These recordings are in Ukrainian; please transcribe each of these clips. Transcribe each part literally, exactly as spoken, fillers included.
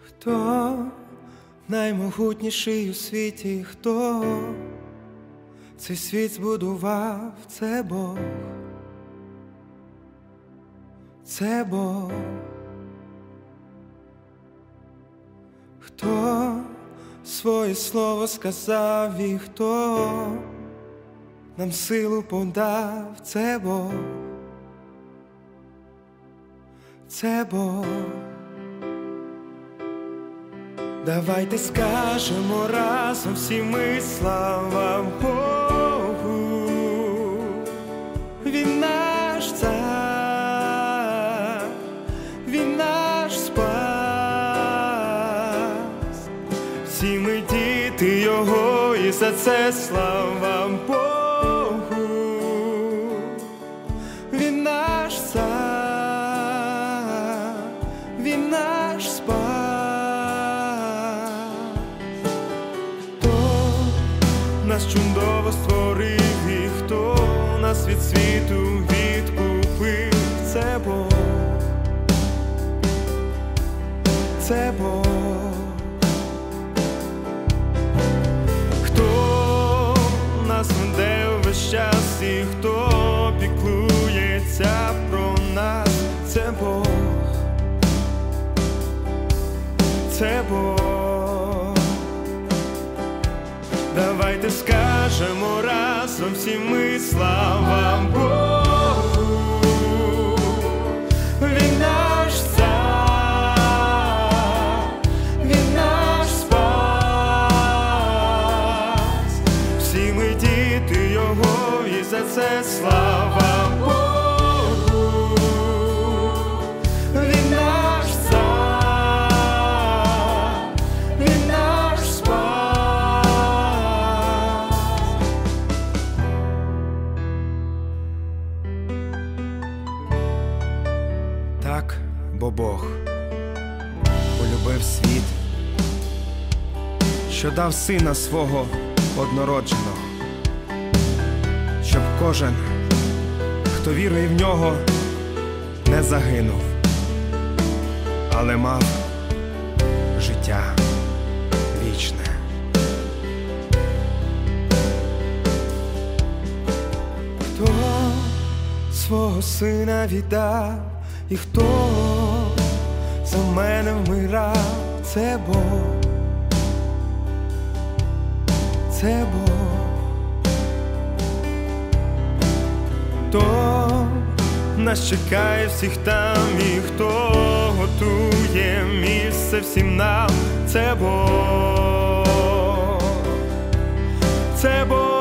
Хто наймогутніший у світі, хто цей світ збудував? Це Бог, це Бог. Хто своє слово сказав і хто нам силу подав? Це Бог, це Бог. Давайте скажемо разом всі ми слава Богу. Він наш цар, він наш спас. Всі ми діти Його, і за це слава Богу. Він наш цар, він наш спас. Нас чудово створив і хто нас від світу відкупив? Це Бог, це Бог. Хто нас веде весь час і хто піклується про нас? Це Бог, це Бог. Давайте скажемо разом всі ми слава Богу. Він наш цар, він наш спас. Всі ми діти Його, і за це слава Богу. Він наш цар, він наш спас. Так, бо Бог полюбив світ, що дав Сина Свого однородженого, щоб кожен, хто вірує в Нього, не загинув, але мав життя вічне. Хто свого Сина віддав, і хто за мене вмирав? Це Бог, це Бог. Хто нас чекає всіх там і хто готує місце всім нам? Це Бог, це Бог.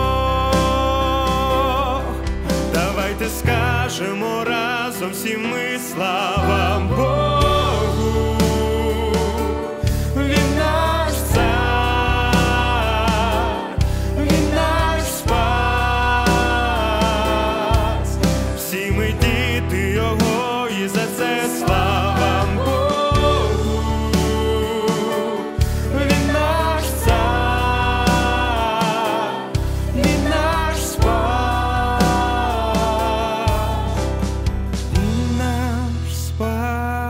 Давайте скажемо разом всі ми слава Богу. Він наш цар, він наш спас. Всі ми діти Його, і за це слава Богу. Він наш цар, він наш спас. Він наш спас.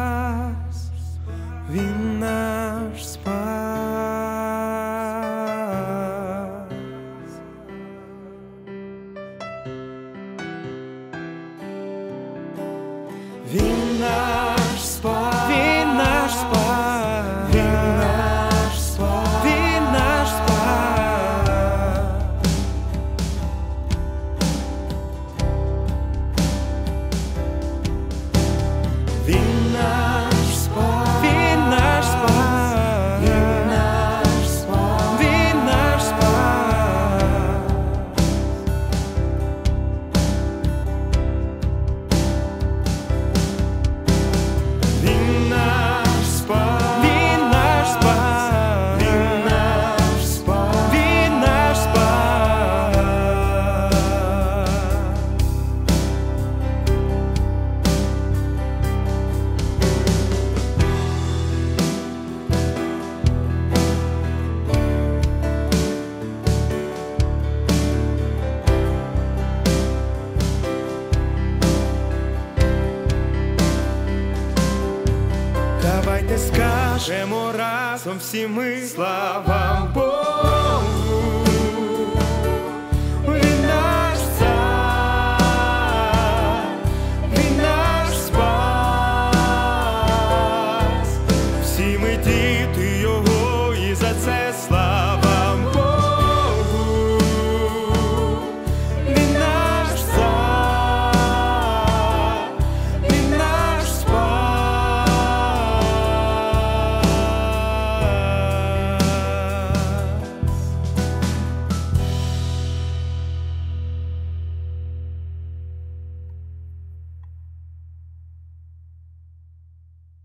Давайте скажемо разом всі ми слава Богу.